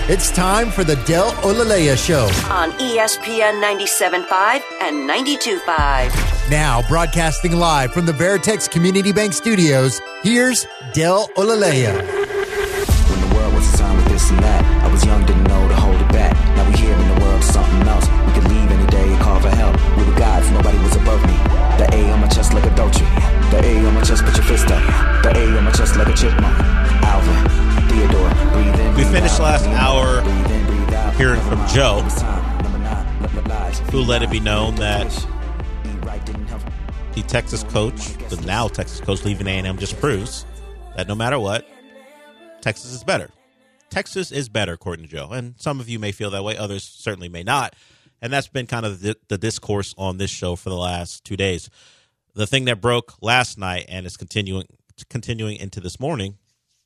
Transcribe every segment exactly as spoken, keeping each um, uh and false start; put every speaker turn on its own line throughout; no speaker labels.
It's time for the Del Olaleya Show
on E S P N ninety-seven point five and ninety-two point five.
Now, broadcasting live from the Veritex Community Bank Studios, here's Del Olaleya.
When the world was assigned with this and that, I was young, didn't know to hold it back. Now we here in the world, something else. We could leave any day and call for help. We were gods, nobody was above me. The A on my chest like a Dolce. The A on my chest, put your fist up. The A on my chest like a chipmunk. Alvin, Theodore, breathe in.
We finished last hour hearing from Joe, who let it be known that the Texas coach, the now Texas coach leaving A and M, just proves that no matter what, Texas is better. Texas is better, according to Joe. And some of you may feel that way. Others certainly may not. And that's been kind of the, the discourse on this show for the last two days. The thing that broke last night and is continuing continuing into this morning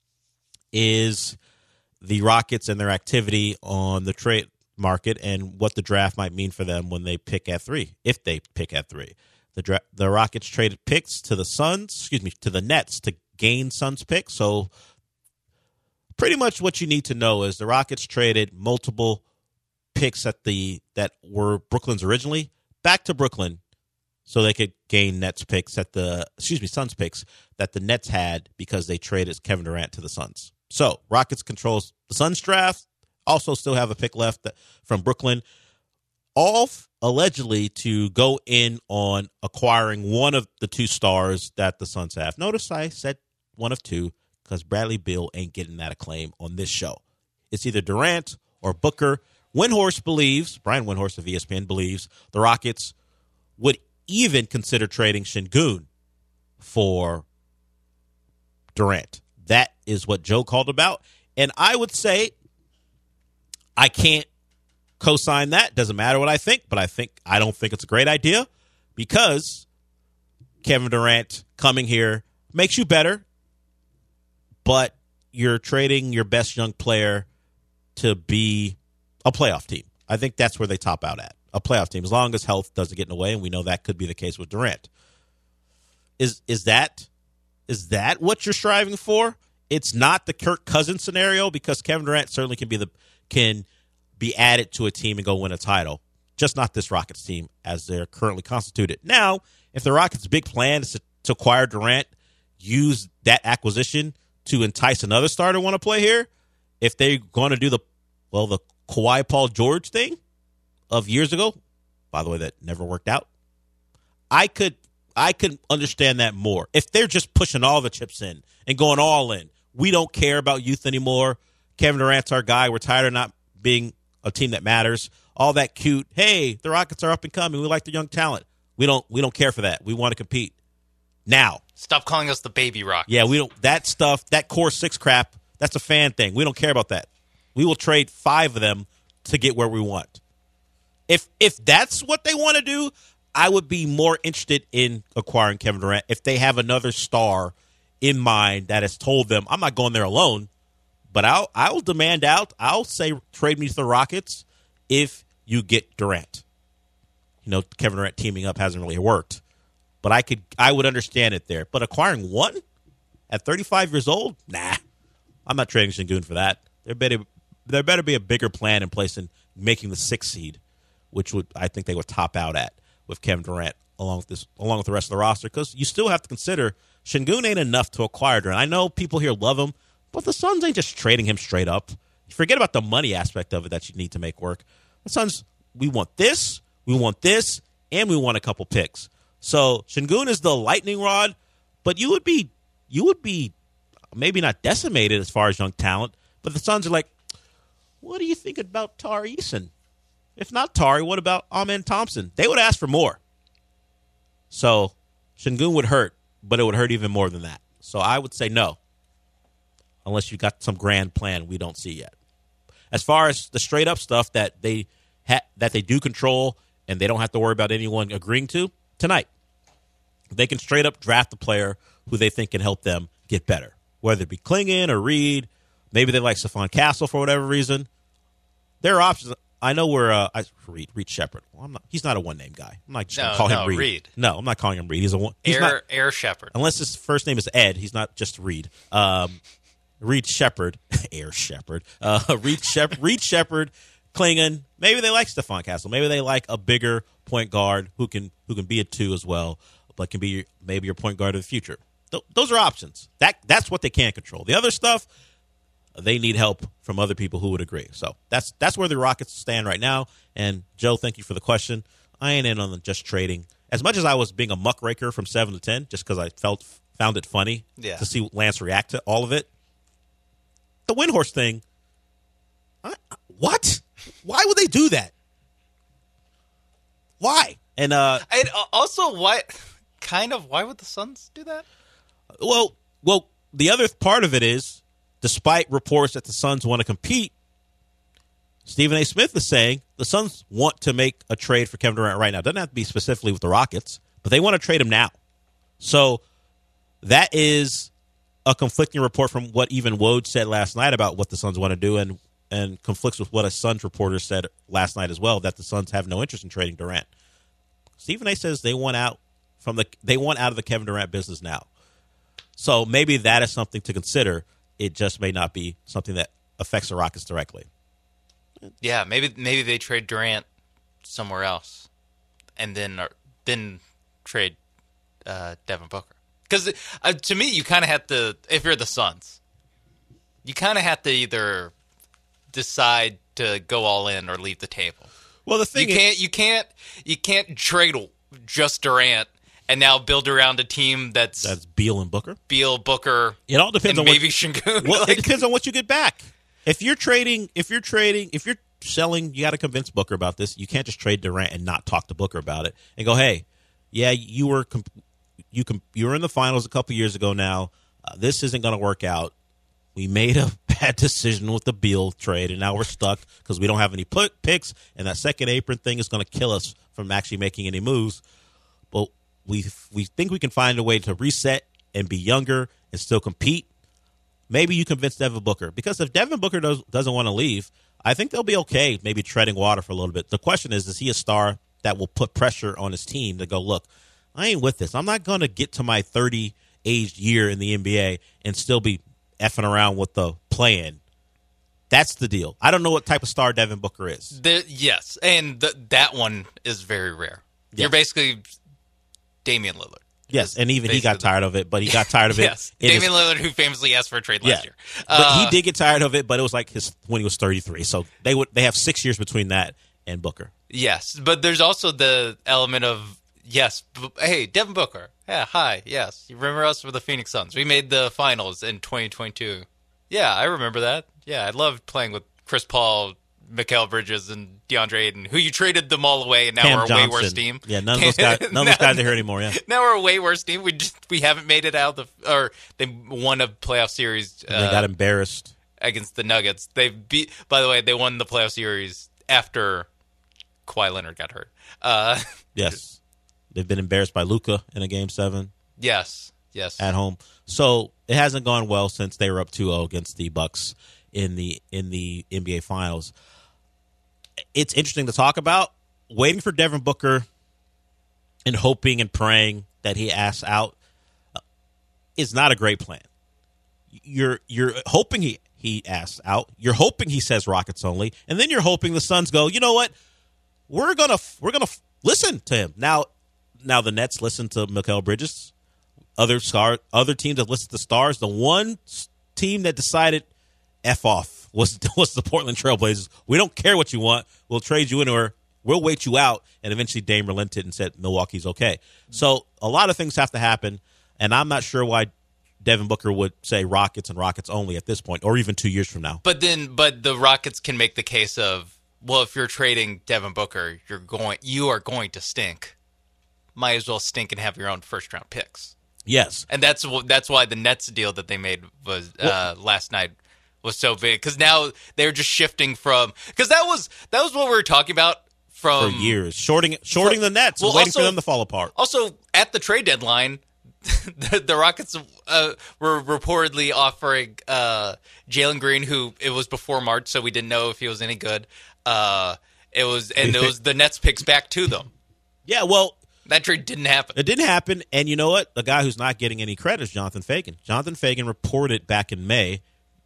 is the Rockets and their activity on the trade market and what the draft might mean for them when they pick at three, if they pick at three. The dra- the Rockets traded picks to the Suns, excuse me, to the Nets to gain Suns picks. So pretty much what you need to know is the Rockets traded multiple picks at the that were Brooklyn's originally back to Brooklyn so they could gain Nets picks at the excuse me Suns picks that the Nets had because they traded Kevin Durant to the Suns. So Rockets controls the Suns draft, also still have a pick left from Brooklyn, all f- allegedly to go in on acquiring one of the two stars that the Suns have. Notice I said one of two because Bradley Beal ain't getting that acclaim on this show. It's either Durant or Booker. Windhorst believes, Brian Windhorst of E S P N believes, the Rockets would even consider trading Şengün for Durant. That is what Joe called about. And I would say I can't co-sign that. Doesn't matter what I think, but I think I don't think it's a great idea because Kevin Durant coming here makes you better, but you're trading your best young player to be a playoff team. I think that's where they top out at. A playoff team, as long as health doesn't get in the way, and we know that could be the case with Durant. Is is that is that what you're striving for? It's not the Kirk Cousins scenario because Kevin Durant certainly can be the can be added to a team and go win a title. Just not this Rockets team as they're currently constituted. Now, if the Rockets' big plan is to, to acquire Durant, use that acquisition to entice another star to want to play here, if they're going to do the well the Kawhi Paul George thing of years ago, by the way, that never worked out, I could I could understand that more. If they're just pushing all the chips in and going all in, we don't care about youth anymore. Kevin Durant's our guy. We're tired of not being a team that matters. All that cute, hey, the Rockets are up and coming. We like the young talent. We don't we don't care for that. We want to compete. Now.
Stop calling us the baby Rockets.
Yeah, we don't that stuff, that core six crap, that's a fan thing. We don't care about that. We will trade five of them to get where we want. If if that's what they want to do, I would be more interested in acquiring Kevin Durant if they have another star in mind that has told them, I'm not going there alone, but I'll I'll demand out. I'll say trade me to the Rockets if you get Durant. You know, Kevin Durant teaming up hasn't really worked, but I could I would understand it there. But acquiring one at thirty-five years old, nah, I'm not trading Şengün for that. There better there better be a bigger plan in place in making the sixth seed, which would I think they would top out at with Kevin Durant along with this along with the rest of the roster, because you still have to consider Şengün ain't enough to acquire Durant. I know people here love him, but the Suns ain't just trading him straight up. You forget about the money aspect of it that you need to make work. The Suns, we want this, we want this, and we want a couple picks. So Şengün is the lightning rod, but you would be you would be maybe not decimated as far as young talent, but the Suns are like, what do you think about Tari Eason? If not Tari, what about Amen Thompson? They would ask for more. So Şengün would hurt, but it would hurt even more than that. So I would say no, unless you got some grand plan we don't see yet. As far as the straight up stuff that they ha- that they do control and they don't have to worry about anyone agreeing to, tonight they can straight up draft a player who they think can help them get better, whether it be Clingan or Reed. Maybe they like Stephon Castle for whatever reason. There are options. I know we're uh, I, Reed Reed Shepherd. Well, I'm not. He's not a one name guy. I'm not just
no,
gonna call
no,
him Reed.
Reed.
No, I'm not calling him Reed. He's a one. He's
Air
not,
Air Shepherd.
Unless his first name is Ed, he's not just Reed. Um, Reed Shepherd. Air Shepherd, uh, Reed, Shep- Reed Shepherd, Klingon. Maybe they like Stephon Castle. Maybe they like a bigger point guard who can who can be a two as well, but can be your, maybe your point guard of the future. Th- those are options. That that's what they can control. The other stuff, they need help from other people who would agree. So that's that's where the Rockets stand right now. And Joe, thank you for the question. I ain't in on the just trading. As much as I was being a muckraker from seven to ten, just because I felt found it funny
yeah.
to see Lance react to all of it. The Windhorse thing, I, what? Why would they do that? Why? And uh,
and also, why? Kind of, why would the Suns do that?
Well, well, the other part of it is, despite reports that the Suns want to compete, Stephen A. Smith is saying the Suns want to make a trade for Kevin Durant right now. It doesn't have to be specifically with the Rockets, but they want to trade him now. So that is a conflicting report from what even Woj said last night about what the Suns want to do, and and conflicts with what a Suns reporter said last night as well, that the Suns have no interest in trading Durant. Stephen A. says they want out from the they want out of the Kevin Durant business now. So maybe that is something to consider. It just may not be something that affects the Rockets directly.
Yeah, maybe maybe they trade Durant somewhere else, and then or, then trade uh, Devin Booker. Because uh, to me, you kind of have to, if you're the Suns, you kind of have to either decide to go all in or leave the table.
Well, the thing
you
is,
can't you can't you can't trade just Durant and now build around a team that's
that's Beal and Booker.
Beal, Booker.
It all depends
and
on
maybe
what,
Şengün.
Well,
like,
it depends on what you get back. If you're trading, if you're trading, if you're selling, you got to convince Booker about this. You can't just trade Durant and not talk to Booker about it and go, "Hey, yeah, you were comp- you com- you were in the finals a couple years ago. Now uh, this isn't going to work out. We made a bad decision with the Beal trade, and now we're stuck because we don't have any put picks, and that second apron thing is going to kill us from actually making any moves. But we we think we can find a way to reset and be younger and still compete. Maybe you convince Devin Booker, because if Devin Booker does, doesn't want to leave, I think they'll be okay maybe treading water for a little bit. The question is, is he a star that will put pressure on his team to go, look, I ain't with this. I'm not going to get to my thirty-aged year in the N B A and still be effing around with the play-in. That's the deal. I don't know what type of star Devin Booker is.
The, yes, and the, that one is very rare. Yeah. You're basically Damian Lillard.
Yes, and even he got tired of it, but he got tired of it.
Yes, Damian is, Lillard, who famously asked for a trade last
yeah,
year.
Uh, but he did get tired of it, but it was like his when he was thirty-three. So they would they have six years between that and Booker.
Yes, but there's also the element of, yes, b- hey, Devin Booker. Yeah, hi, yes. You remember us with the Phoenix Suns? We made the finals in twenty twenty-two. Yeah, I remember that. Yeah, I loved playing with Chris Paul, Mikal Bridges, and DeAndre Ayton, who you traded them all away, and now
Cam
we're a
Johnson.
way worse team.
Yeah, none of those guys, none of those guys are here anymore. Yeah,
now we're a way worse team. We just we haven't made it out of the, or they won a playoff series.
Uh, they got embarrassed
against the Nuggets. They beat. By the way, they won the playoff series after Kawhi Leonard got hurt. Uh,
yes, they've been embarrassed by Luka in a game seven.
Yes, yes,
at home. So it hasn't gone well since they were up two oh against the Bucks in the in the N B A Finals. It's interesting to talk about. Waiting for Devin Booker and hoping and praying that he asks out is not a great plan. You're you're hoping he, he asks out. You're hoping he says Rockets only, and then you're hoping the Suns go, you know what? We're gonna we're gonna listen to him. Now now the Nets listen to Mikal Bridges. Other star other teams have listened to stars. The one team that decided F off was was the Portland Trailblazers. We don't care what you want. We'll trade you anywhere. We'll wait you out. And eventually Dame relented and said Milwaukee's okay. So a lot of things have to happen, and I'm not sure why Devin Booker would say Rockets and Rockets only at this point, or even two years from now.
But then, but the Rockets can make the case of, well, if you're trading Devin Booker, you're going, you are going to stink. Might as well stink and have your own first round picks.
Yes,
and that's that's why the Nets deal that they made was uh, last night was so big, because now they're just shifting from, because that was that was what we were talking about from
for years, shorting shorting
from,
the Nets,
well,
and waiting
also,
for them to fall apart.
Also, at the trade deadline, the, the Rockets uh, were reportedly offering uh, Jalen Green, who it was before March, so we didn't know if he was any good. Uh, it was and it was the Nets picks back to them.
Yeah, well.
That trade didn't happen.
It didn't happen, and you know what? The guy who's not getting any credit is Jonathan Fagan. Jonathan Fagan reported back in May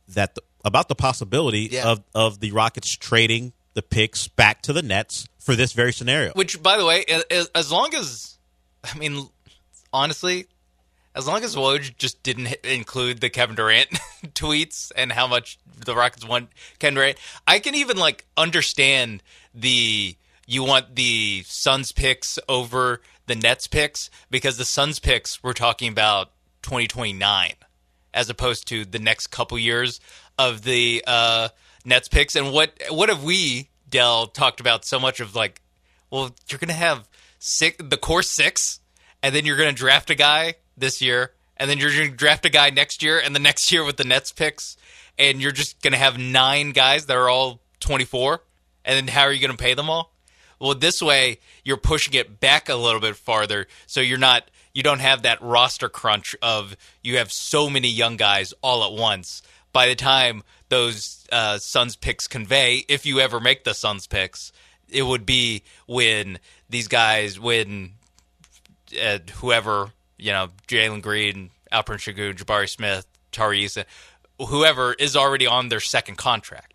that the, about the possibility
Yeah.
of, of the Rockets trading the picks back to the Nets for this very scenario.
Which, by the way, as, as long as, I mean, honestly, as long as Woj just didn't hit, include the Kevin Durant tweets and how much the Rockets want Kevin Durant, I can even, like, understand the, you want the Suns picks over the Nets picks, because the Suns picks, we're talking about twenty twenty-nine, as opposed to the next couple years of the uh, Nets picks. And what what have we, Dell, talked about so much of, like, well, you're going to have six, the core six, and then you're going to draft a guy this year, and then you're going to draft a guy next year, and the next year with the Nets picks, and you're just going to have nine guys that are all twenty-four, and then how are you going to pay them all? Well, this way, you're pushing it back a little bit farther, so you're not, you don't have that roster crunch of you have so many young guys all at once. By the time those uh, Suns picks convey, if you ever make the Suns picks, it would be when these guys, when uh, whoever, you know, Jalen Green, Alperen Sengun, Jabari Smith, Tari Eason, whoever is already on their second contract.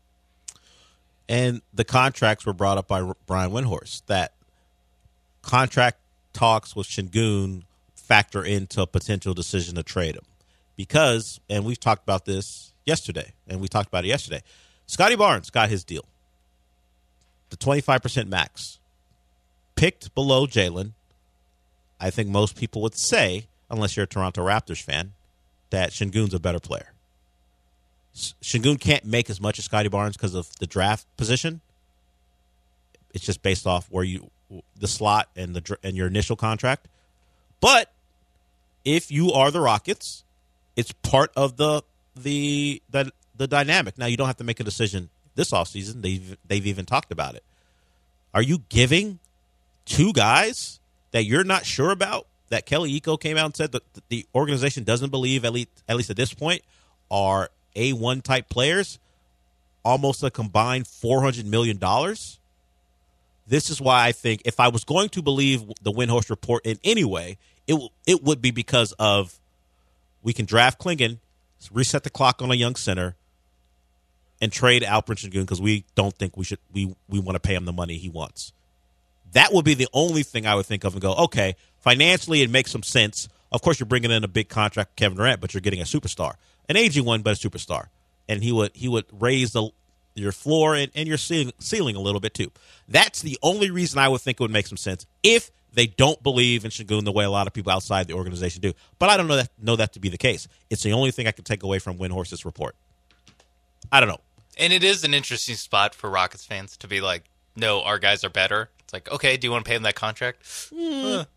And the contracts were brought up by R- Brian Windhorst, that contract talks with Sengun factor into a potential decision to trade him. Because, and we've talked about this yesterday, and we talked about it yesterday, Scotty Barnes got his deal. The twenty-five percent max. Picked below Jalen. I think most people would say, unless you're a Toronto Raptors fan, that Sengun's a better player. Sengun can't make as much as Scotty Barnes because of the draft position. It's just based off where you, the slot and the and your initial contract. But if you are the Rockets, it's part of the the the, the dynamic. Now, you don't have to make a decision this offseason. They've they've even talked about it. Are you giving two guys that you're not sure about, that Kelly Iko came out and said that the organization doesn't believe, at least at least at this point, are A one type players, almost a combined four hundred million dollars? This is why I think if I was going to believe the Windhorst report in any way, it w- it would be because of we can draft Klingon, reset the clock on a young center, and trade Alperen Sengun because we don't think we should we we want to pay him the money he wants. That would be the only thing I would think of and go, okay, financially it makes some sense. Of course, you're bringing in a big contract, Kevin Durant, but you're getting a superstar, an aging one, but a superstar, and he would he would raise the your floor and, and your ceiling, ceiling a little bit too. That's the only reason I would think it would make some sense if they don't believe in Sengun the way a lot of people outside the organization do. But I don't know that know that to be the case. It's the only thing I could take away from Windhorst's report. I don't know.
And it is an interesting spot for Rockets fans to be like, no, our guys are better. It's like, okay, do you want to pay him that contract? Mm.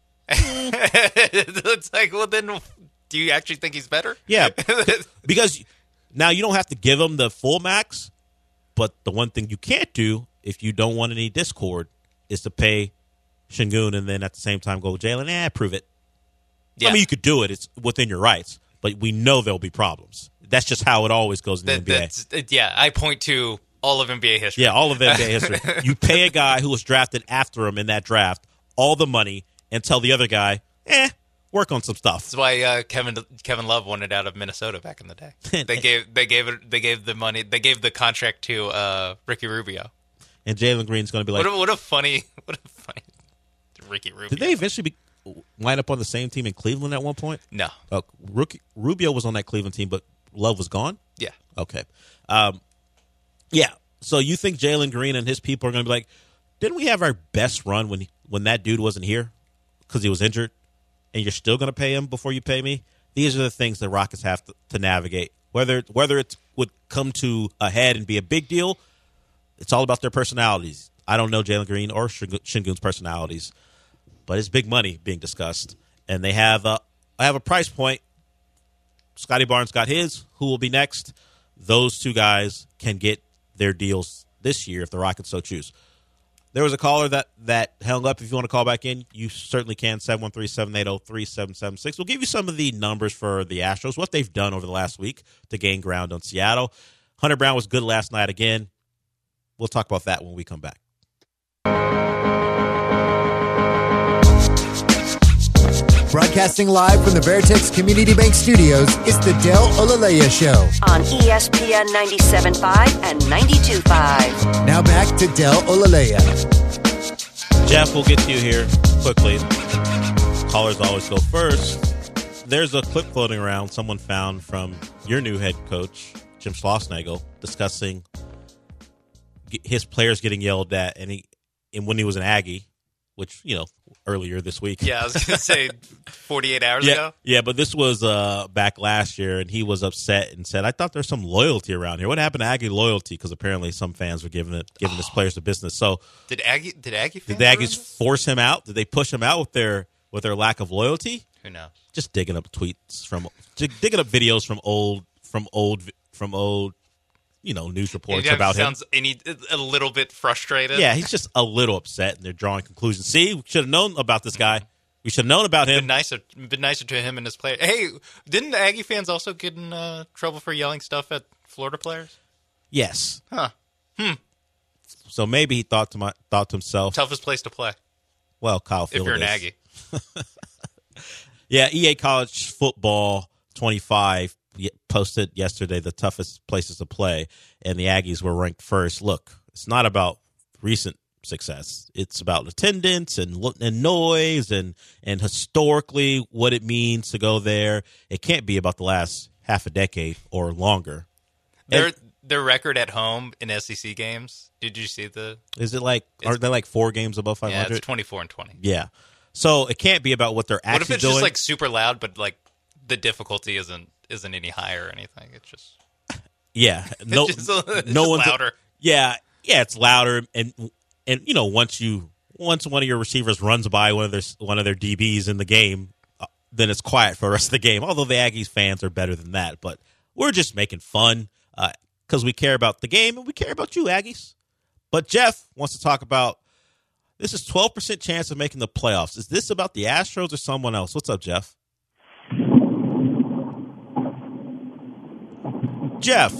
It's like, well, then do you actually think he's better?
Yeah, because now you don't have to give him the full max, but the one thing you can't do if you don't want any discord is to pay Sengun and then at the same time go, Jalen, eh, prove it.
Yeah.
I mean, you could do it. It's within your rights, but we know there'll be problems. That's just how it always goes in the
that,
N B A.
That's, yeah, I point to all of N B A history.
Yeah, all of N B A history. You pay a guy who was drafted after him in that draft all the money and tell the other guy, eh, work on some stuff.
That's why uh, Kevin Kevin Love wanted out of Minnesota back in the day. They gave they gave it they gave the money they gave the contract to uh, Ricky Rubio.
And Jalen Green's going to be like,
what a, what a funny what a funny Ricky Rubio.
Did they eventually be, wind up on the same team in Cleveland at one point?
No.
Uh, Rookie, Rubio was on that Cleveland team, but Love was gone?
Yeah.
Okay. Um, yeah. So you think Jalen Green and his people are going to be like, didn't we have our best run when he, when that dude wasn't here because he was injured, and you're still going to pay him before you pay me? These are the things the Rockets have to, to navigate. Whether whether it would come to a head and be a big deal, it's all about their personalities. I don't know Jalen Green or Sengun's personalities, but it's big money being discussed, and they have a I have a price point. Scotty Barnes got his. Who will be next? Those two guys can get their deals this year if the Rockets so choose. There was a caller that, that hung up. If you want to call back in, you certainly can. seven one three, seven eight zero, three seven seven six. We'll give you some of the numbers for the Astros, what they've done over the last week to gain ground on Seattle. Hunter Brown was good last night again. We'll talk about that when we come back.
Broadcasting live from the Veritex Community Bank Studios, it's the Del Olaleya Show.
On E S P N ninety-seven point five and ninety-two point five.
Now back to Del Olaleya.
Jeff, we'll get to you here quickly. Callers always go first. There's a clip floating around someone found from your new head coach, Jim Schlossnagle, discussing his players getting yelled at, and he, and when he was an Aggie, which, you know, earlier this week.
Yeah, I was going to say forty-eight hours
yeah,
ago.
Yeah, but this was uh, back last year, and he was upset and said, I thought there's some loyalty around here. What happened to Aggie loyalty? Because apparently some fans were giving it, giving oh. his players the business. So
did Aggie did Aggie
did the Aggies force him out? Did they push him out with their with their lack of loyalty?
Who knows? Just
digging up tweets from digging up videos from old from old from old you know news reports
yeah,
about
sounds
him.
Any a little bit frustrated.
Yeah, he's just a little upset, and they're drawing conclusions. See, we should have known about this guy. We should have known about him.
Been nicer, been nicer to him and his players. Hey, didn't the Aggie fans also get in uh, trouble for yelling stuff at Florida players?
Yes.
Huh. Hmm.
So maybe he thought to my thought to himself,
toughest place to play.
Well, Kyle Field
if you're
is.
an Aggie.
Yeah, E A College Football twenty-five posted yesterday the toughest places to play, and the Aggies were ranked first. Look, it's not about recent success. It's about attendance and and noise and and historically what it means to go there. It can't be about the last half a decade or longer.
Their
and,
their record at home in S E C games. Did you see the?
Is it like are they like four games above five hundred?
Yeah, it's twenty-four and twenty.
Yeah, so it can't be about what they're actually doing.
What if it's
doing.
just like super loud, but like the difficulty isn't isn't any higher or anything? It's just
yeah, no,
it's just, it's
no
just
one's
louder.
Yeah, yeah, it's louder and. And you know, once you once one of your receivers runs by one of their one of their D Bs in the game, uh, then it's quiet for the rest of the game. Although the Aggies fans are better than that, but we're just making fun because uh, we care about the game and we care about you, Aggies. But Jeff wants to talk about this is twelve percent chance of making the playoffs. Is this about the Astros or someone else? What's up, Jeff? Jeff.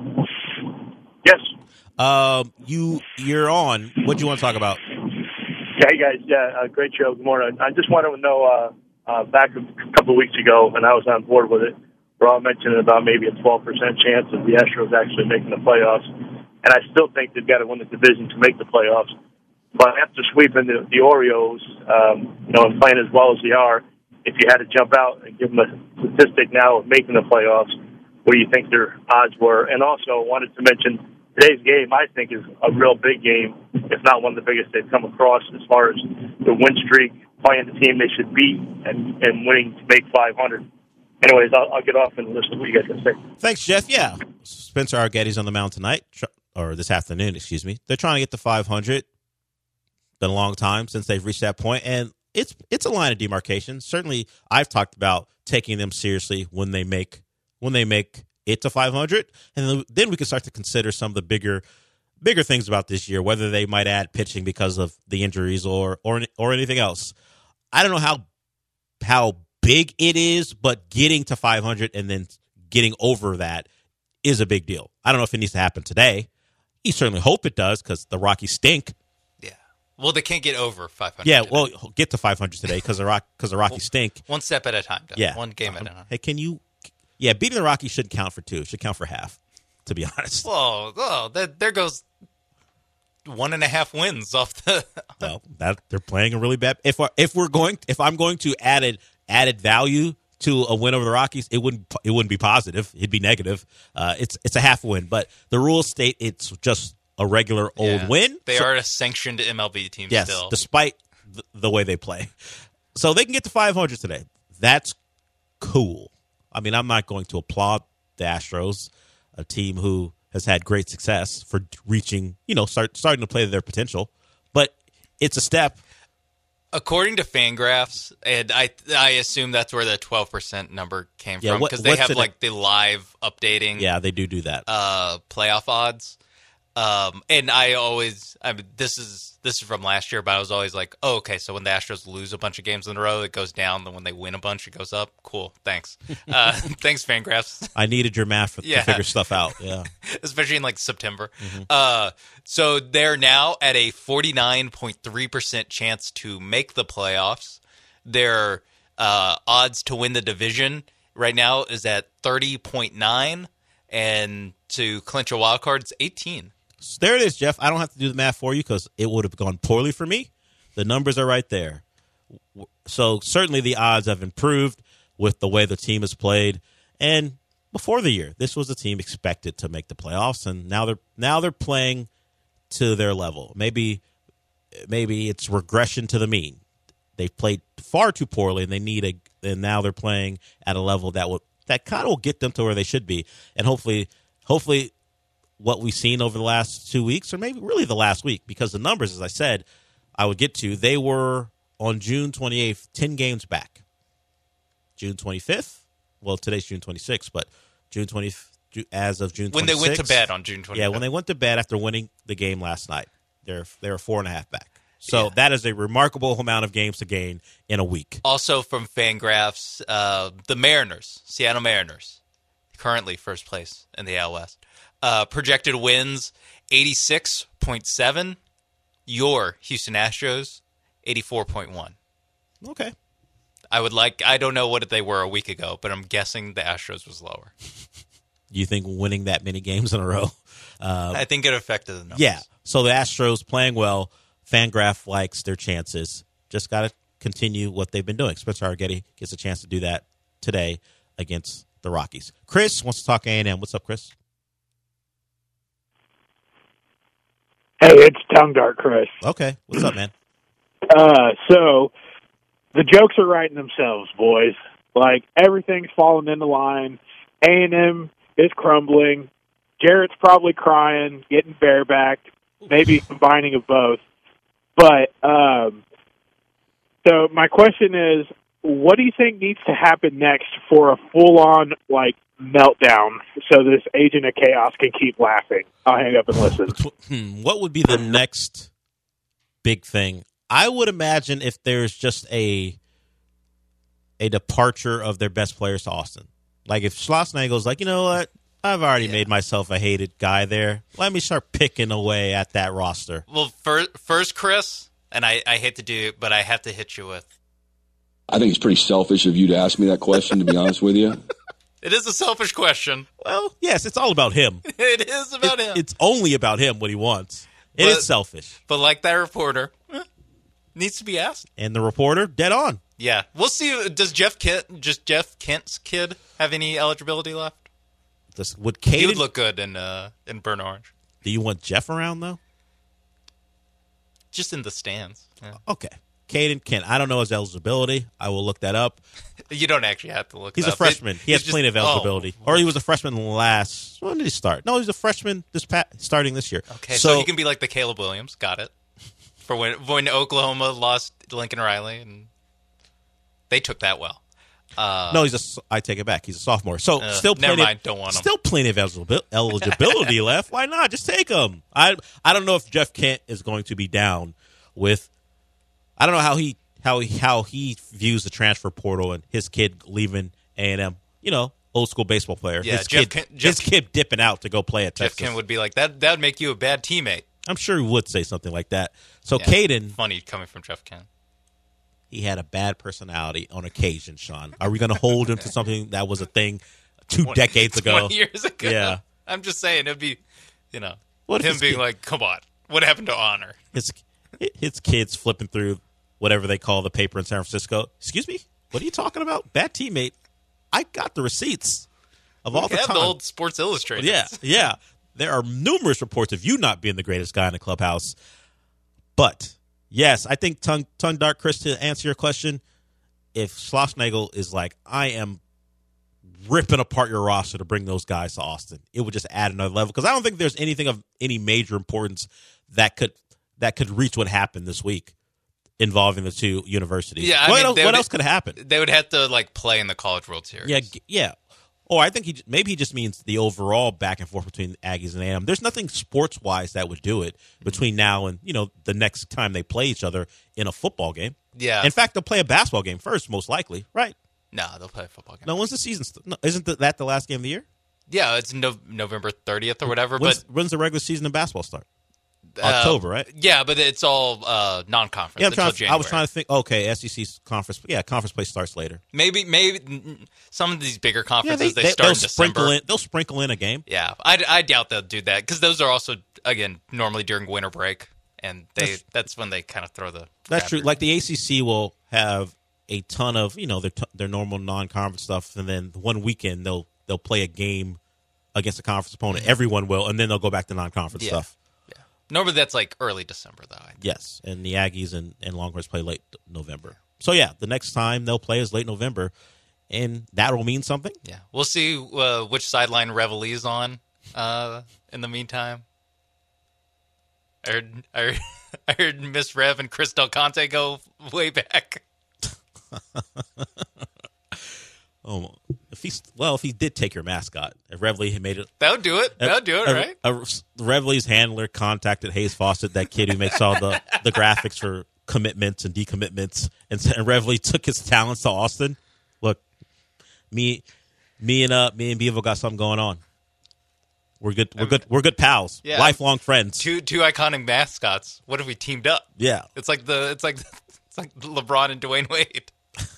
Yes.
Um, you you're on. What do you want to talk about?
Yeah, hey guys. Yeah, uh, great show. Good morning. I just wanted to know. Uh, uh, back a couple of weeks ago, and I was on board with it. We're all mentioning about maybe a twelve percent chance of the Astros actually making the playoffs, and I still think they've got to win the division to make the playoffs. But after sweeping the, the Orioles, um, you know, and playing as well as they are, if you had to jump out and give them a statistic now of making the playoffs, what do you think their odds were? And also wanted to mention. Today's game, I think, is a real big game, if not one of the biggest they've come across as far as the win streak, playing the team they should beat, and, and winning to make five hundred. Anyways, I'll, I'll get off and listen to what you guys can say.
Thanks, Jeff. Yeah. Spencer Arguetti's on the mound tonight, or this afternoon, excuse me. They're trying to get to five hundred. Been a long time since they've reached that point, and it's it's a line of demarcation. Certainly, I've talked about taking them seriously when they make when they make it to five hundred, and then we can start to consider some of the bigger bigger things about this year, whether they might add pitching because of the injuries or or or anything else. I don't know how how big it is, but getting to five hundred and then getting over that is a big deal. I don't know if it needs to happen today. You certainly hope it does because the Rockies stink.
Yeah. Well, they can't get over five hundred.
Yeah,
today.
well, get to five hundred today because the Rock because the Rockies
well,
stink.
One step at a time. Though.
Yeah,
one game
um,
at a time.
Hey, can you? Yeah, beating the Rockies shouldn't count for two. It should count for half. To be honest.
Whoa, whoa! That, there goes one and a half wins off the.
Well, that they're playing a really bad. If if we're going, if I'm going to added added value to a win over the Rockies, it wouldn't it wouldn't be positive. It'd be negative. Uh, it's it's a half win, but the rules state it's just a regular old
yeah,
win.
They
so,
are a sanctioned M L B team.
Yes,
still.
despite the, the way they play, so they can get to five hundred today. That's cool. I mean, I'm not going to applaud the Astros, a team who has had great success for reaching, you know, start starting to play to their potential, but it's a step.
According to Fangraphs, and I I assume that's where the twelve percent number came
yeah,
from, because they have
it,
like the live updating.
Yeah, they do do that.
Uh, playoff odds. Um, and I always, I mean, this is this is from last year, but I was always like, oh, okay, so when the Astros lose a bunch of games in a row, it goes down. Then when they win a bunch, it goes up. Cool, thanks. Uh, thanks, Fangraphs.
I needed your math for,
yeah.
to figure stuff out. Yeah,
especially in like September. Mm-hmm. Uh, so they're now at a forty-nine point three percent chance to make the playoffs. They're Uh, odds to win the division right now is at thirty point nine, and to clinch a wild card, it's eighteen.
So there it is, Jeff. I don't have to do the math for you because it would have gone poorly for me. The numbers are right there. So certainly the odds have improved with the way the team has played. And before the year, this was a team expected to make the playoffs, and now they're now they're playing to their level. Maybe maybe it's regression to the mean. They've played far too poorly, and they need a. And now they're playing at a level that will that kind of will get them to where they should be. And hopefully, hopefully, what we've seen over the last two weeks, or maybe really the last week, because the numbers, as I said, I would get to, they were on June twenty-eighth, ten games back. June twenty-fifth. Well, today's June twenty-sixth, but June twentieth, as of June twenty-sixth.
When they went to bed on June twenty-fifth.
Yeah, when they went to bed after winning the game last night, they're they're four and a half back. So
yeah.
That is a remarkable amount of games to gain in a week.
Also from Fangraphs, uh, the Mariners, Seattle Mariners, currently first place in the A L West. Uh, projected wins, eighty-six point seven. Your Houston Astros, eighty-four point one.
Okay.
I would like, I don't know what they were a week ago, but I'm guessing the Astros was lower.
You think winning that many games in a row? Uh,
I think it affected the numbers.
Yeah. So the Astros playing well. Fangraph likes their chances. Just got to continue what they've been doing. Spencer Arguetti gets a chance to do that today against the Rockies. Chris wants to talk A and M. What's up, Chris?
Hey, it's Tongue Dart Chris.
Okay. What's up, man?
Uh, so the jokes are writing themselves, boys. Like, everything's falling into line. A and M is crumbling. Jarrett's probably crying, getting barebacked, maybe combining of both. But, um, so my question is, what do you think needs to happen next for a full-on, like, meltdown so this agent of chaos can keep laughing? I'll hang up and listen.
What would be the next big thing? I would imagine if there's just a a departure of their best players to Austin. Like if Schlossnagel's like, you know what? I've already yeah. made myself a hated guy there. Let me start picking away at that roster.
Well, first, first Chris, and I, I hate to do it, but I have to hit you with.
I think it's pretty selfish of you to ask me that question, to be honest with you.
It is a selfish question.
Well, yes, it's all about him.
It is about
it,
him.
It's only about him, what he wants. It
but,
is selfish.
But like that reporter, eh, needs to be asked.
And the reporter, dead on.
Yeah. We'll see. Does Jeff Kent, just Jeff Kent's kid, have any eligibility left?
Does, would Caden,
he would look good in uh, in burnt orange.
Do you want Jeff around, though?
Just in the stands. Yeah.
Okay. Caden Kent. I don't know his eligibility. I will look that up.
You don't actually have to look
He's
it
a
up.
freshman.
It,
he has
just,
plenty of eligibility.
Oh.
Or he was a freshman last. When did he start? No, he was a freshman this pa- starting this year.
Okay, so, so he can be like the Caleb Williams. Got it. For when when Oklahoma lost Lincoln Riley, and they took that well. Uh,
no, he's a. I take it back. He's a sophomore. So
uh,
still plenty.
Never mind. Don't want him.
Still plenty of eligibility, eligibility left. Why not? Just take him. I I don't know if Jeff Kent is going to be down with. I don't know how he how he, how he views the transfer portal and his kid leaving A and M. You know, old school baseball player.
Yeah,
his
Jeff
kid,
Kent, Jeff,
his kid dipping out to go play at
Jeff
Texas.
Kent would be like that. That would make you a bad teammate.
I'm sure he would say something like that. So
yeah,
Caden,
funny coming from Jeff Kent.
He had a bad personality on occasion, Sean. Are we going to hold him to something that was a thing two
twenty,
decades ago?
twenty years ago.
Yeah.
I'm just saying, it'd be, you know,
what
him being
kid,
like, come on, what happened to honor?
His, his kids flipping through whatever they call the paper in San Francisco. Excuse me? What are you talking about? Bad teammate. I got the receipts of all
we
the
have
time.
the old Sports Illustrated.
Yeah, yeah. There are numerous reports of you not being the greatest guy in the clubhouse. But, yes, I think tongue, tongue dark, Chris, to answer your question, if Schlossnagle is like, I am ripping apart your roster to bring those guys to Austin, it would just add another level. Because I don't think there's anything of any major importance that could that could reach what happened this week involving the two universities.
Yeah, I
what
mean,
else,
what
would, else could happen?
They would have to like play in the College World Series.
Yeah, yeah. Or I think he maybe he just means the overall back and forth between Aggies and A and M. There's nothing sports wise that would do it between now and you know the next time they play each other in a football game.
Yeah.
In fact, they'll play a basketball game first, most likely. Right.
No, they'll play a football game.
No, when's the season? St- no, isn't the, that the last game of the year?
Yeah, it's no, November thirtieth or whatever.
When's,
but
when's the regular season of basketball start? October, right?
Yeah, but it's all uh, non-conference.
Yeah, I'm
until
trying to,
January.
I was trying to think. Okay, S E C's conference. Yeah, conference play starts later.
Maybe, maybe some of these bigger
Yeah,
conferences
they,
they,
they,
start
will
in December.
sprinkle in. They'll sprinkle in a game.
Yeah, I, I doubt they'll do that because those are also again normally during winter break, and they
That's-
that's when they kind of throw the.
That's true.
chapter.
Like the A C C will have a ton of you know their t- their normal non-conference stuff, and then one weekend they'll they'll play a game against a conference opponent. Everyone will, and then they'll go back to non-conference
Yeah.
stuff.
Yeah, normally that's like early December though. I think.
Yes, and the Aggies and, and Longhorns play late November. So yeah, the next time they'll play is late November, and that will mean something.
Yeah, we'll see uh, which sideline Reveille's on. Uh, in the meantime, I heard I heard, I heard Miss Rev and Chris Del Conte go way back.
Oh, if he's well, if he did take your mascot, if Reveille had made it,
That would do it. That would do it,
a,
right?
A, a, Reveille's handler contacted Hayes Fawcett, that kid who makes all the, the graphics for commitments and decommitments, and, and Reveille took his talents to Austin. Look, me, me and uh, me and Bevo got something going on. We're good. We're good. We're good pals.
Yeah.
Lifelong friends.
Two two iconic mascots. What if we teamed up?
Yeah.
It's like the it's like it's like LeBron and Dwayne Wade.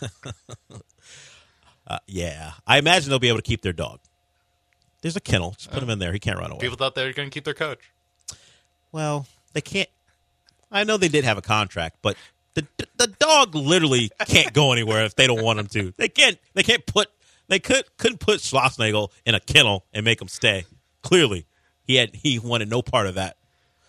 Uh, yeah. I imagine they'll be able to keep their dog. There's a kennel. Just put him in there. He can't run away.
People thought they were going to keep their coach.
Well, they can't. I know they did have a contract, but the the dog literally can't go anywhere if they don't want him to. They can't. They can't put. They could couldn't put Schlossnagel in a kennel and make him stay. Clearly, he had he wanted no part of that.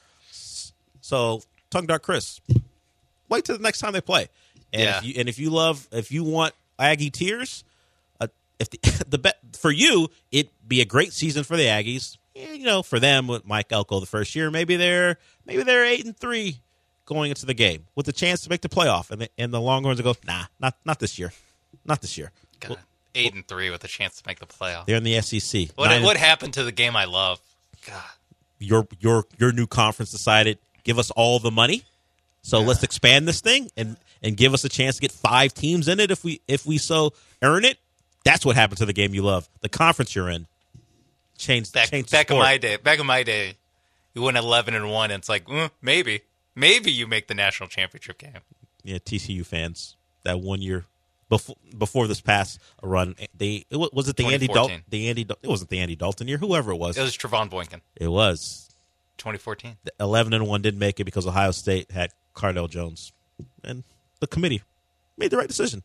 So, Tongue Dark Chris, wait till the next time they play. And
Yeah.
if you and if you love if you want Aggie tears, uh, if the the bet for you, it'd be a great season for the Aggies. You know, for them with Mike Elko the first year, maybe they're maybe they're eight and three going into the game with the chance to make the playoff, and the, and the Longhorns will go, nah, not not this year, not this year.
God,
Well,
eight and three with a chance to make the playoff.
they're in the S E C.
What
Nine-
what happened to the game I love? God.
your your your new conference decided give us all the money, so let's expand this thing and and give us a chance to get five teams in it if we if we so earn it. That's what happened to the game you love, the conference you're in. Change
Back
change the
back in
sport.
my day, back in my day, you went eleven and one, and it's like mm, maybe maybe you make the national championship game.
Yeah, T C U fans that one year before before this past run, they it, wa- was it the Andy
twenty
Dalton
fourteen.
the Andy Dal- it wasn't the Andy Dalton year, whoever it was.
It was Trevon Boykin,
It was
twenty fourteen.
eleven and one didn't make it because Ohio State had Cardell Jones, and the committee made the right decision.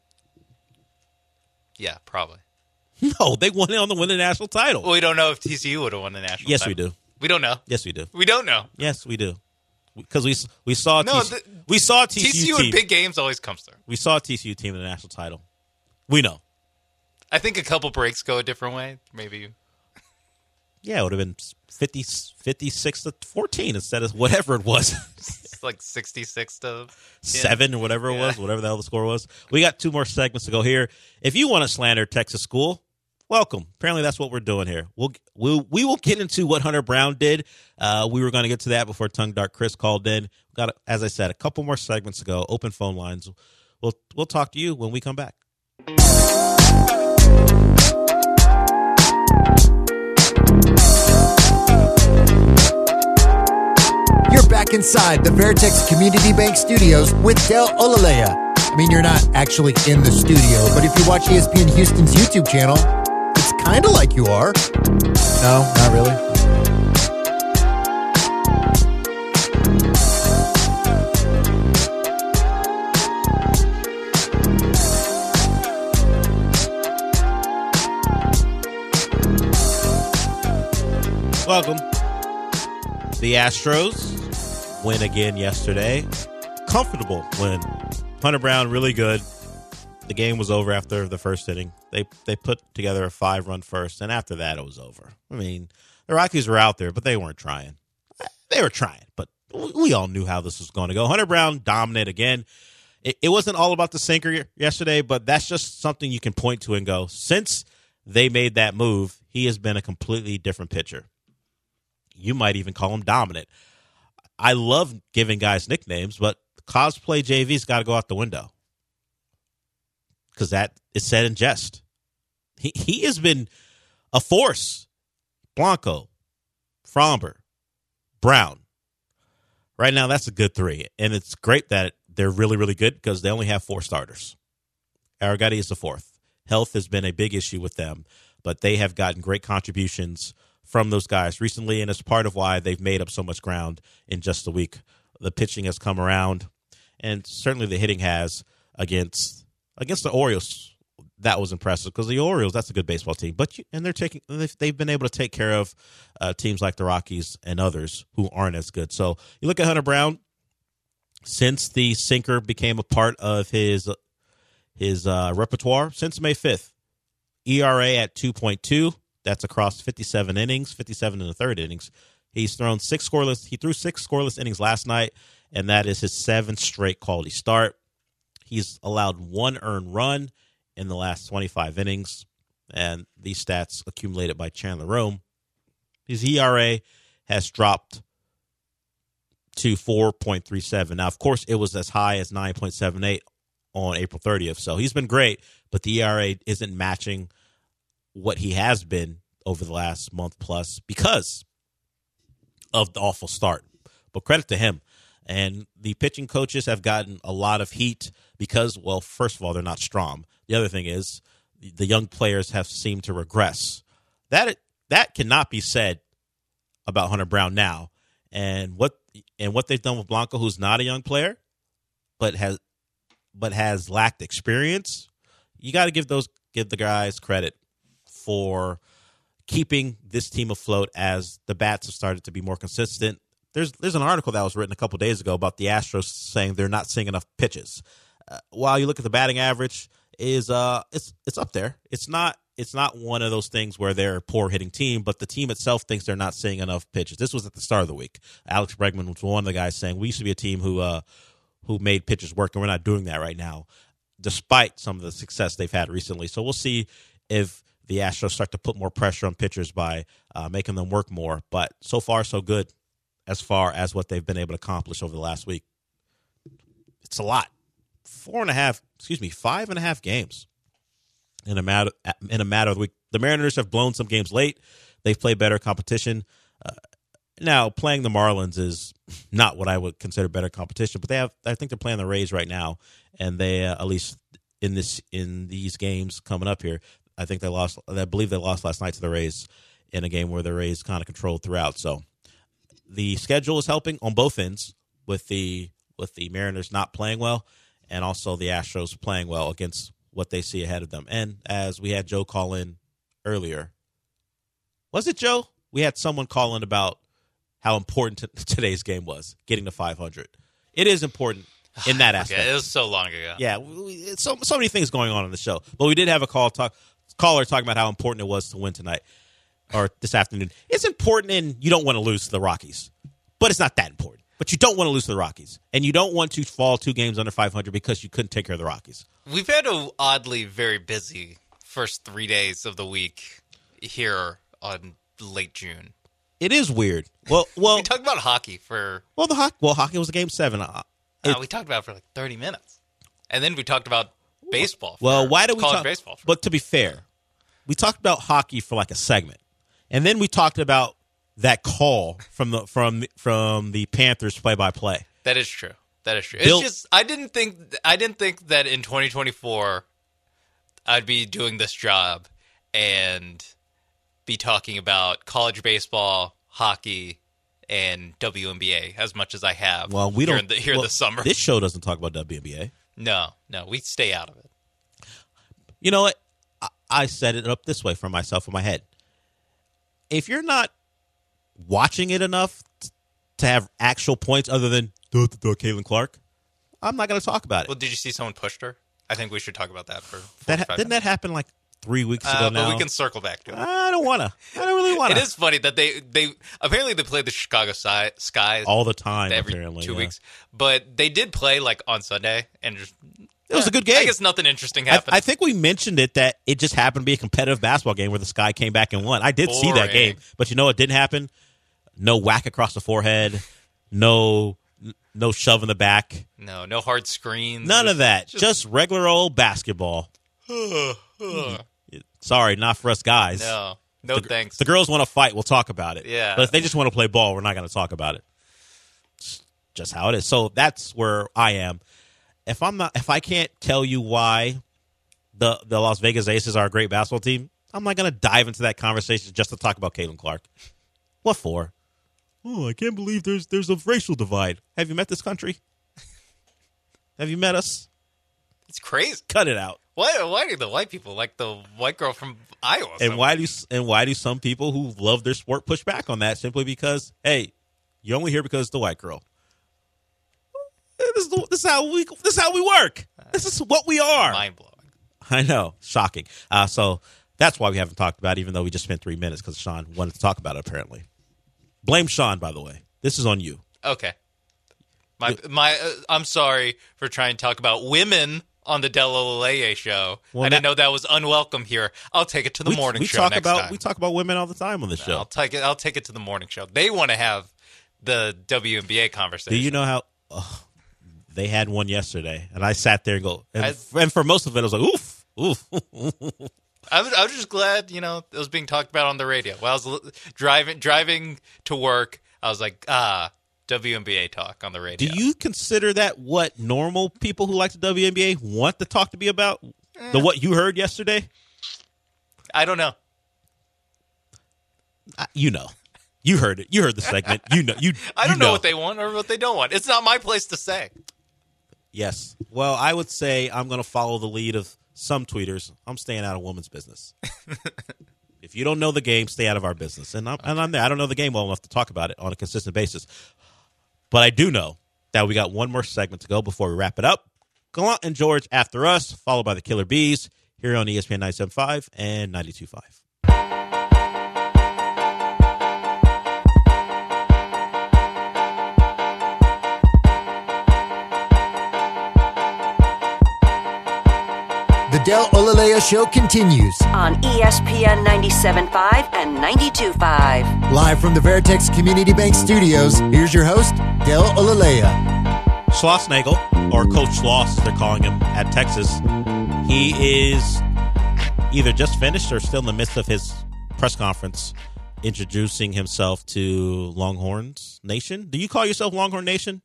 Yeah, probably.
No, they won it on the win the national title.
Well, we don't know if T C U would have won the national.
Yes,
title.
we do.
We don't know.
Yes, we do.
We don't know.
Yes, we do. Because we we saw
No,
T C U,
the-
we saw T C U
T C U
team.
in big games always comes through.
We saw a T C U team in the national title. We know.
I think a couple breaks go a different way. Maybe.
Yeah, it would have been fifty, fifty-six to fourteen instead of whatever it was.
It's like sixty-six to
Seven or whatever it
Yeah.
was, whatever the hell the score was. We got two more segments to go here. If you want to slander Texas school, welcome. Apparently, that's what we're doing here. We'll we'll we will get into what Hunter Brown did. Uh, we were going to get to that before Tongue Dark Chris called in. We've got, as I said, a couple more segments to go. Open phone lines. We'll we'll talk to you when we come back.
You're back inside the Veritex Community Bank Studios with Del Olalea. I mean, you're not actually in the studio, but if you watch E S P N Houston's YouTube channel, it's kind of like you are. No, not really.
Welcome. The Astros win again yesterday. Comfortable win. Hunter Brown really good. The game was over after the first inning. They they put together a five-run first, and after that it was over. I mean, the Rockies were out there, but they weren't trying. They were trying, but we all knew how this was going to go. Hunter Brown dominant again. It, it wasn't all about the sinker yesterday, but that's just something you can point to and go, since they made that move, he has been a completely different pitcher. You might even call him dominant. I love giving guys nicknames, but cosplay J V's got to go out the window because that is said in jest. He he has been a force. Blanco, Fromber, Brown. Right now, that's a good three. And it's great that they're really, really good because they only have four starters. Aragati is the fourth. Health has been a big issue with them, but they have gotten great contributions from those guys recently, and it's part of why they've made up so much ground in just a week. The pitching has come around, and certainly the hitting has against against the Orioles. That was impressive because the Orioles, that's a good baseball team. But you, and they're taking they've, they've been able to take care of uh, teams like the Rockies and others who aren't as good. So you look at Hunter Brown. Since the sinker became a part of his his uh, repertoire, since May fifth, E R A at two point two. That's across fifty-seven innings, fifty-seven in the third innings. He's thrown six scoreless. He threw six scoreless innings last night, and that is his seventh straight quality start. He's allowed one earned run in the last twenty-five innings, and these stats accumulated by Chandler Rome. His E R A has dropped to four point three seven. Now, of course, it was as high as nine point seven eight on April thirtieth, so he's been great, but the E R A isn't matching what he has been over the last month plus because of the awful start. But credit to him. And the pitching coaches have gotten a lot of heat because, well, first of all, they're not strong. The other thing is the young players have seemed to regress. That that cannot be said about Hunter Brown now. And what and what they've done with Blanco, who's not a young player, but has but has lacked experience, you got to give those give the guys credit for keeping this team afloat as the bats have started to be more consistent. There's there's an article that was written a couple days ago about the Astros saying they're not seeing enough pitches. Uh, while you look at the batting average, is uh it's it's up there. It's not it's not one of those things where they're a poor hitting team, but the team itself thinks they're not seeing enough pitches. This was at the start of the week. Alex Bregman was one of the guys saying we used to be a team who uh who made pitches work, and we're not doing that right now, despite some of the success they've had recently. So we'll see if the Astros start to put more pressure on pitchers by uh, making them work more. But so far, so good as far as what they've been able to accomplish over the last week. It's a lot. Four and a half, excuse me, five and a half games in a matter in a matter of the week. The Mariners have blown some games late. They've played better competition. Uh, now, playing the Marlins is not what I would consider better competition, but they have. I think they're playing the Rays right now, and they uh, at least in this in these games coming up here, I think they lost. I believe they lost last night to the Rays in a game where the Rays kind of controlled throughout. So the schedule is helping on both ends with the with the Mariners not playing well, and also the Astros playing well against what they see ahead of them. And as we had Joe call in earlier, was it Joe? We had someone call in about how important t- today's game was, getting to five hundred. It is important in that aspect.
Yeah, it was so long ago.
Yeah, we, it's so so many things going on in the show. But we did have a call talk caller talking about how important it was to win tonight or this afternoon. It's important, and you don't want to lose to the Rockies, but it's not that important. But you don't want to lose to the Rockies, and you don't want to fall two games under five hundred because you couldn't take care of the Rockies.
We've had a oddly very busy first three days of the week here on late June.
It is weird. Well, well,
we talked about hockey for
well the hockey. Well, hockey was a game seven. Uh,
uh, we talked about it for like thirty minutes, and then we talked about baseball. For
well, why do we
college
talk
baseball? For,
but to be fair, we talked about hockey for like a segment, and then we talked about that call from the from from the Panthers play by play.
That is true. That is true.
Bill,
it's just I didn't think I didn't think that in twenty twenty-four I'd be doing this job and be talking about college baseball, hockey, and W N B A as much as I have.
Well, we
here
don't
in the, here
well,
this summer.
This show doesn't talk about W N B A.
No, no, we stay out of it.
You know what? I, I set it up this way for myself in my head. If you're not watching it enough t- to have actual points other than duh, duh, duh, Caitlin Clark, I'm not going to talk about it.
Well, did you see someone pushed her? I think we should talk about that for
that ha- didn't that happen like three weeks ago
uh,
now?
But we can circle back to it.
I don't want to. I don't really want to.
It is funny that they, they apparently they play the Chicago si- Sky
all the time,
every
apparently,
two
yeah.
weeks. But they did play like on Sunday, and just
it was
eh,
a good game.
I guess nothing interesting happened.
I, I think we mentioned it that it just happened to be a competitive basketball game where the Sky came back and won. I did
Boring.
see that game, but you know what didn't happen? No whack across the forehead, no no shove in the back,
no no hard screens,
none
just,
of that.
Just,
just regular old basketball. Sorry, not for us guys.
No, no
the,
thanks.
The girls want to fight. We'll talk about it.
Yeah,
but if they just want to play ball, we're not going to talk about it. just how it is. So that's where I am. If I'm not, if I can't tell you why the the Las Vegas Aces are a great basketball team, I'm not going to dive into that conversation just to talk about Caitlin Clark. What for? Oh, I can't believe there's there's a racial divide. Have you met this country? Have you met us?
It's crazy.
Cut it out.
Why? Why do the white people like the white girl from Iowa?
And why do and why do some people who love their sport push back on that simply because, hey, you're only here because it's the white girl? This is, this is how we this is how we work. This is what we are.
Mind blowing.
I know, shocking. Uh, so that's why we haven't talked about it, even though we just spent three minutes because Sean wanted to talk about it. Apparently, blame Sean. By the way, this is on you.
Okay. My my, uh, I'm sorry for trying to talk about women on the Del Olalaye show.
Well,
I didn't
that,
know that was unwelcome here. I'll take it to the
we,
morning
we
show
talk
next
about,
time.
We talk about women all the time on the show.
I'll take it. I'll take it to the morning show. They want to have the W N B A conversation.
Do you know how oh, they had one yesterday, and I sat there and go, and,
I,
and for most of it, I was like, oof, oof.
I was, I was just glad, you know, it was being talked about on the radio. While I was l- driving driving to work, I was like, ah. W N B A talk on the radio.
Do you consider that what normal people who like the W N B A want the talk to be about? Eh. The what you heard yesterday?
I don't know.
Uh, you know. You heard it. You heard the segment. You know. You.
I don't
you
know.
know
what they want or what they don't want. It's not my place to say.
Yes. Well, I would say I'm going to follow the lead of some tweeters. I'm staying out of women's business. If you don't know the game, stay out of our business. And I'm, okay. and I'm there. I don't know the game well enough to talk about it on a consistent basis. But I do know that we got one more segment to go before we wrap it up. Gallant and George after us, followed by the Killer Bees here on E S P N ninety-seven point five and ninety-two point five.
The Del Olalaye Show continues
on E S P N ninety-seven point five and ninety-two point five.
Live from the Veritex Community Bank Studios, here's your host, Del Olalaye.
Schlossnagle, or Coach Schloss as they're calling him at Texas, he is either just finished or still in the midst of his press conference introducing himself to Longhorns Nation. Do you call yourself Longhorn Nation?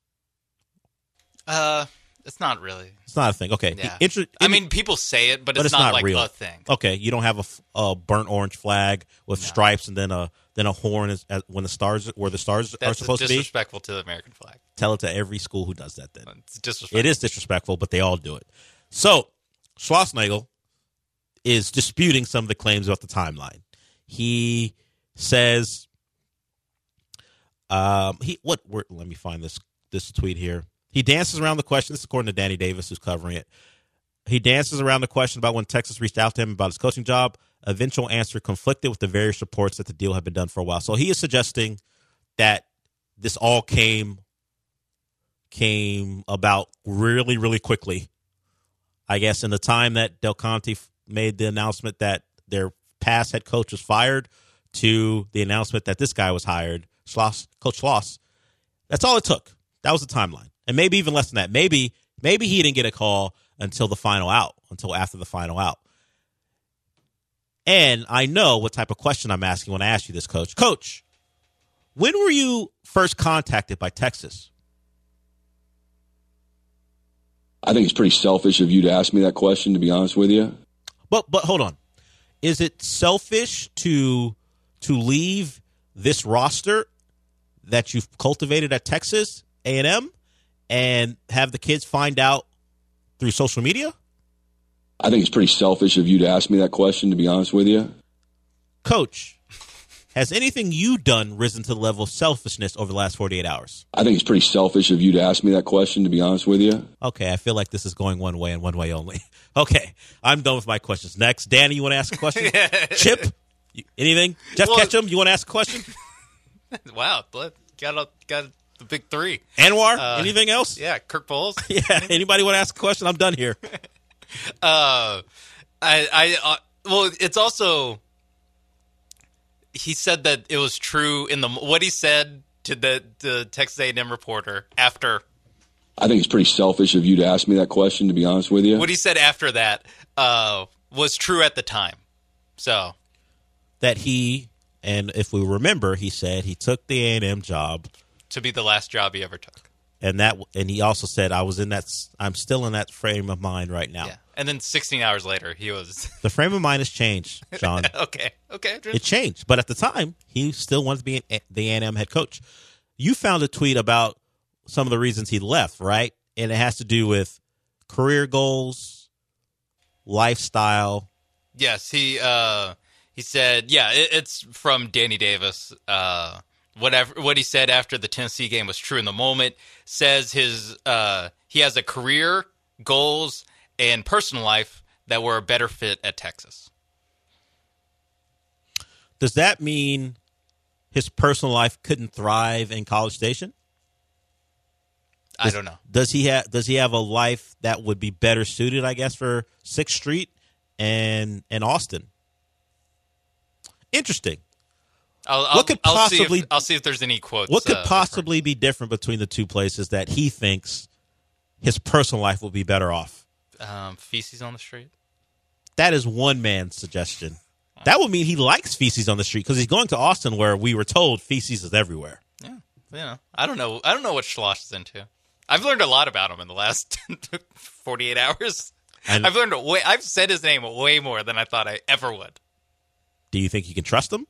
Uh... It's not really.
It's not a thing. Okay.
Yeah.
Intro-
I mean, people say it, but,
but
it's,
it's
not,
not
like
real.
a thing.
Okay. You don't have a, a burnt orange flag with no. stripes and then a then a horn is, as, when the stars where the stars
That's
are supposed to be.
That's disrespectful to the American flag.
Tell it to every school who does that. Then
it's disrespectful.
It is disrespectful, but they all do it. So Schlossnagle is disputing some of the claims about the timeline. He says, um, he what? Where, let me find this this tweet here. He dances around the question. This is according to Danny Davis, who's covering it. He dances around the question about when Texas reached out to him about his coaching job. Eventual answer conflicted with the various reports that the deal had been done for a while. So he is suggesting that this all came came about really, really quickly. I guess in the time that Del Conte made the announcement that their past head coach was fired to the announcement that this guy was hired, Schloss, Coach Schloss. That's all it took. That was the timeline. And maybe even less than that. Maybe maybe he didn't get a call until the final out, until after the final out. And I know what type of question I'm asking when I ask you this, Coach. Coach, when were you first contacted by Texas?
I think it's pretty selfish of you to ask me that question, to be honest with you.
But but hold on. Is it selfish to to leave this roster that you've cultivated at Texas A and M and have the kids find out through social media?
I think it's pretty selfish of you to ask me that question, to be honest with you.
Coach, has anything you done risen to the level of selfishness over the last forty-eight hours?
I think it's pretty selfish of you to ask me that question, to be honest with you.
Okay, I feel like this is going one way and one way only. Okay, I'm done with my questions. Next, Danny, you want to ask a question? Chip, anything? Jeff
well,
Ketchum, you want to ask a question?
Wow, got a, got the big three.
Anwar,
uh,
anything else?
Yeah, Kirk Bohls.
Yeah, anybody want to ask a question? I'm done here.
uh, I, I, uh, well, it's also, he said that it was true in the, what he said to the, the Texas A and M reporter after.
I think it's pretty selfish of you to ask me that question, to be honest with you.
What he said after that uh, was true at the time. So.
That he, and if we remember, he said he took the A and M job
to be the last job he ever took.
And that, and he also said, "I was in that. I'm still in that frame of mind right now."
Yeah. And then sixteen hours later, he was.
The frame of mind has changed, Sean.
okay. Okay.
It changed, but at the time, he still wanted to be an, the A and M head coach. You found a tweet about some of the reasons he left, right? And it has to do with career goals, lifestyle.
Yes, he uh, he said, yeah, it, it's from Danny Davis. Uh, whatever what he said after the Tennessee game was true in the moment. Says his uh, he has a career, goals, and personal life that were a better fit at Texas.
Does that mean his personal life couldn't thrive in College Station?
Does, I don't know.
Does he have Does he have a life that would be better suited, I guess, for Sixth Street and and Austin? Interesting.
I'll, I'll,
what could
I'll
possibly
see if, I'll see if there's any quotes.
What could
uh,
possibly be different between the two places that he thinks his personal life will be better off?
Um, feces on the street.
That is one man's suggestion. That would mean he likes feces on the street because he's going to Austin, where we were told feces is everywhere.
Yeah, yeah. I don't know. I don't know what Schloss is into. I've learned a lot about him in the last forty-eight hours. And I've learned way. I've said his name way more than I thought I ever would.
Do you think you can trust him?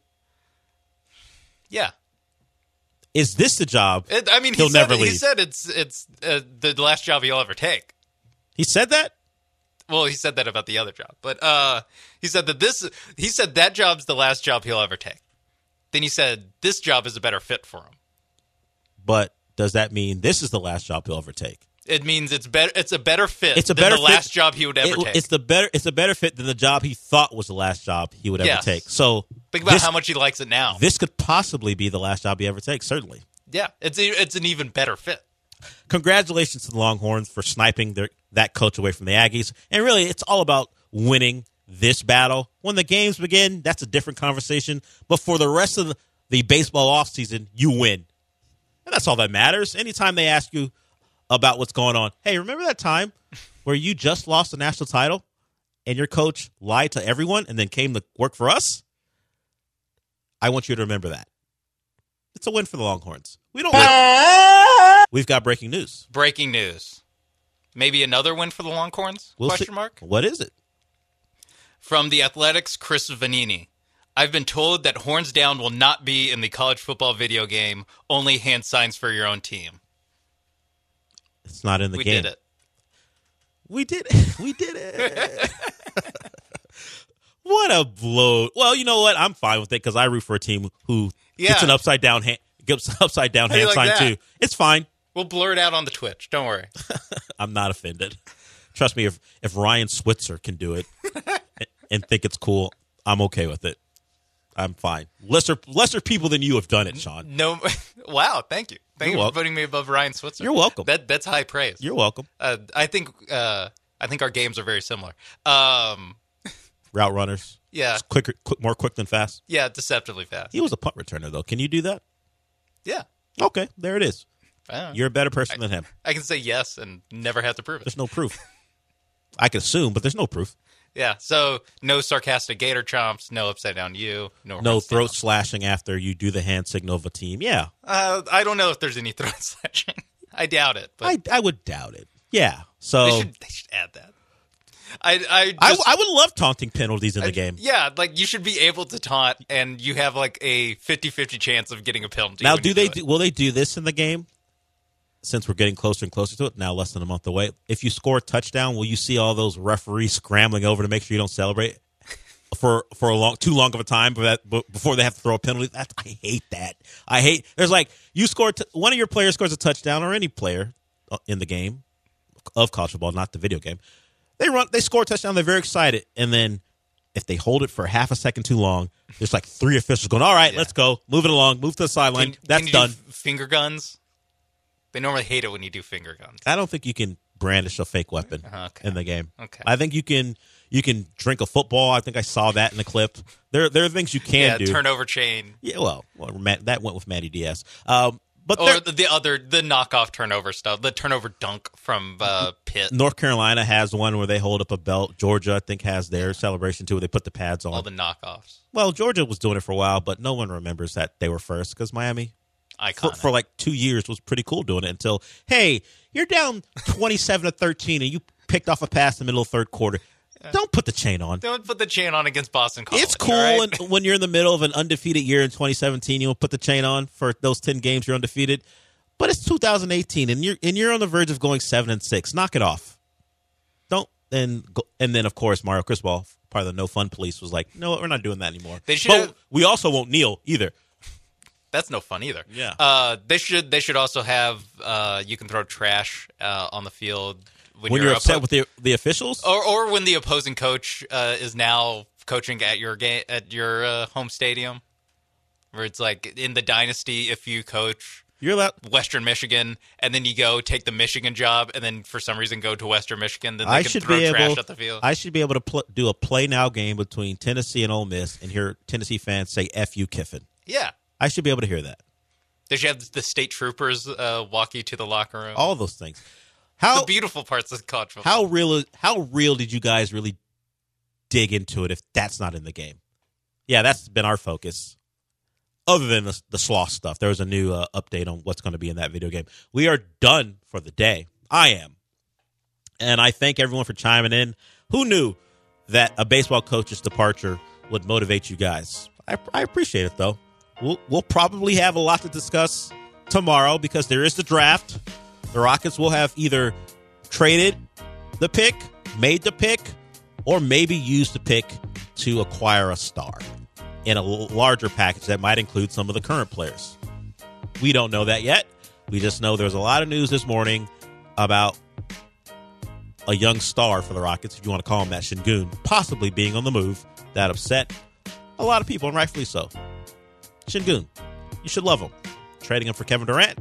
Yeah.
Is this the job?
It, I mean, he
he'll
said,
never leave.
He said it's it's uh, the last job he'll ever take.
He said that?
Well, he said that about the other job, but uh, he said that this. He said that job's the last job he'll ever take. Then he said this job is a better fit for him.
But does that mean this is the last job he'll ever take?
It means it's better. It's a better fit.
It's a
than
better
the last
fit.
job he would ever
it,
take.
It's the better. It's a better fit than the job he thought was the last job he would ever
Yes.
take. So
think about
this,
how much he likes it now.
This could possibly be the last job he ever takes. Certainly.
Yeah, it's a, it's an even better fit.
Congratulations to the Longhorns for sniping their, that coach away from the Aggies. And really, it's all about winning this battle. When the games begin, that's a different conversation. But for the rest of the, the baseball offseason, you win. And that's all that matters. Anytime they ask you about what's going on, hey, remember that time where you just lost the national title and your coach lied to everyone and then came to work for us? I want you to remember that. It's a win for the Longhorns. We don't win. We've got breaking news.
Breaking news. Maybe another win for the Longhorns?
We'll
question
see.
mark.
What is it?
From The Athletic's Chris Vanini. I've been told that Horns Down will not be in the college football video game, only hand signs for your own team.
It's not in the
we
game.
We did it.
We did it. We did it. What a blow. Well, you know what? I'm fine with it because I root for a team who
yeah.
gets an upside down hand, gets an upside down hand
like
sign
that?
too. It's fine.
We'll blur it out on the Twitch. Don't worry.
I'm not offended. Trust me, if, if Ryan Switzer can do it and, and think it's cool, I'm okay with it. I'm fine. Lesser lesser people than you have done it, Sean.
No, wow, thank you. Thank
You're
you
welcome.
for putting me above Ryan Switzer.
You're welcome.
That that's high praise.
You're welcome.
Uh, I think uh, I think our games are very similar. Um,
Route runners.
Yeah.
It's quicker, quick, more quick than fast.
Yeah, deceptively fast.
He was a punt returner, though. Can you do that?
Yeah.
Okay, there it is.
I
You're a better person
I,
than him.
I can say yes and never have to prove it.
There's no proof. I can assume, but there's no proof.
Yeah, so no sarcastic gator chomps, no upside down U, no
no throat
down.
slashing after you do the hand signal of a team. Yeah,
uh, I don't know if there's any throat slashing. I doubt it. But
I I would doubt it. Yeah, so
they should, they should add that. I I, just,
I I would love taunting penalties in the
I,
game.
Yeah, like you should be able to taunt, and you have like a fifty-fifty chance of getting a penalty.
Now, do they
do
do, will they do this in the game? Since we're getting closer and closer to it, now less than a month away. If you score a touchdown, will you see all those referees scrambling over to make sure you don't celebrate for for a long, too long of a time before they have to throw a penalty? That, I hate that. I hate. There's like you score t- one of your players scores a touchdown, or any player in the game of college football, not the video game. They run, they score a touchdown. They're very excited, and then if they hold it for half a second too long, there's like three officials going, "All right, yeah. let's go, move it along, move to the sideline."
Can,
That's
can you
done.
Do finger guns. They normally hate it when you do finger guns.
I don't think you can brandish a fake weapon
okay.
in the game.
Okay.
I think you can you can drink a football. I think I saw that in the clip. There there are things you can
yeah,
do.
Turnover chain.
Yeah, well, well Matt, that went with Matty Diaz. Um, but
or the, the other the knockoff turnover stuff, the turnover dunk from uh, Pitt.
North Carolina has one where they hold up a belt. Georgia, I think, has their celebration too, where they put the pads on.
All the knockoffs.
Well, Georgia was doing it for a while, but no one remembers that they were first because Miami for, for like two years was pretty cool doing it until, hey, you're down twenty-seven to thirteen and you picked off a pass in the middle of the third quarter. Don't put the chain on.
Don't put the chain on against Boston College.
It's cool
right?
when, when you're in the middle of an undefeated year in twenty seventeen. You'll put the chain on for those ten games you're undefeated. But it's two thousand eighteen, and you're and you're on the verge of going seven and six. Knock it off. Don't and go, and then of course Mario Cristobal, part of the no fun police, was like, no, we're not doing that anymore.
They should.
But
Have,
we also won't kneel either.
That's no fun either.
Yeah.
Uh, they should. They should also have. Uh, you can throw trash uh, on the field. When,
When
you're,
you're upset
oppo-
with the the officials,
or or when the opposing coach uh, is now coaching at your game at your uh, home stadium, where it's like in the dynasty, if you coach
you're allowed
Western Michigan and then you go take the Michigan job, and then for some reason go to Western Michigan, then they
I
can
should
throw
be
trash
able.
at the field.
I should be able to pl- do a play now game between Tennessee and Ole Miss, and hear Tennessee fans say "F you, Kiffin."
yeah,
I should be able to hear that.
they should have the state troopers uh, walk you to the locker room.
All those things. How
the beautiful parts of college football.
How real? How real did you guys really dig into it? If that's not in the game, yeah, that's been our focus. Other than the, the sloth stuff, there was a new uh, update on what's going to be in that video game. We are done for the day. I am, and I thank everyone for chiming in. Who knew that a baseball coach's departure would motivate you guys? I, I appreciate it, though. We'll we'll probably have a lot to discuss tomorrow because there is the draft. The Rockets will have either traded the pick, made the pick, or maybe used the pick to acquire a star in a larger package that might include some of the current players. We don't know that yet. We just know there's a lot of news this morning about a young star for the Rockets, if you want to call him that, Şengün, possibly being on the move. That upset a lot of people, and rightfully so. Şengün, you should love him. Trading him for Kevin Durant,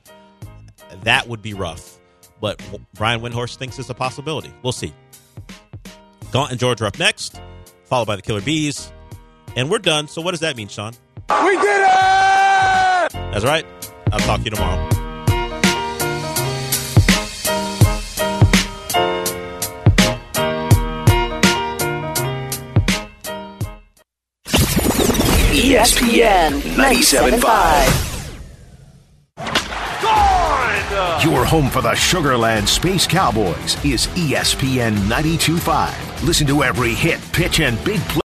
that would be rough. But Brian Windhorst thinks it's a possibility. We'll see. Gaunt and George are up next, followed by the Killer Bees. And we're done. So what does that mean, Sean?
We did it!
That's right. I'll talk to you tomorrow.
E S P N ninety-seven point five.
Your home for the Sugarland Space Cowboys is E S P N ninety-two point five. Listen to every hit, pitch, and big play.